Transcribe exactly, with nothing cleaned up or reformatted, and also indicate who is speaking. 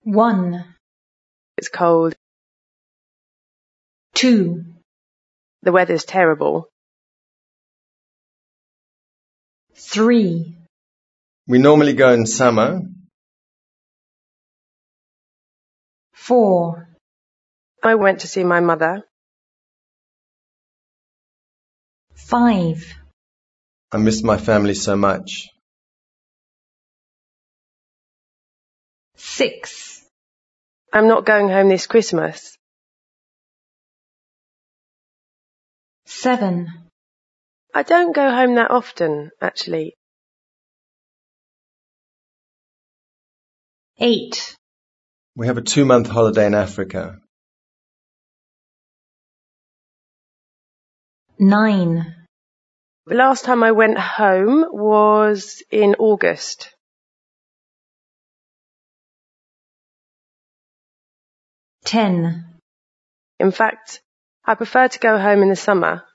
Speaker 1: One.
Speaker 2: It's cold.
Speaker 1: Two.
Speaker 2: The weather's terrible.
Speaker 1: Three.
Speaker 3: We normally go in summer.
Speaker 1: Four.
Speaker 2: I went to see my mother.
Speaker 1: Five.
Speaker 3: I miss my family so much.
Speaker 1: Six.
Speaker 2: I'm not going home this Christmas.
Speaker 1: Seven.
Speaker 2: I don't go home that often, actually.
Speaker 1: Eight.
Speaker 3: We have a two-month holiday in Africa.
Speaker 1: Nine.
Speaker 2: The last time I went home was in August.
Speaker 1: Ten.
Speaker 2: In fact, I prefer to go home in the summer.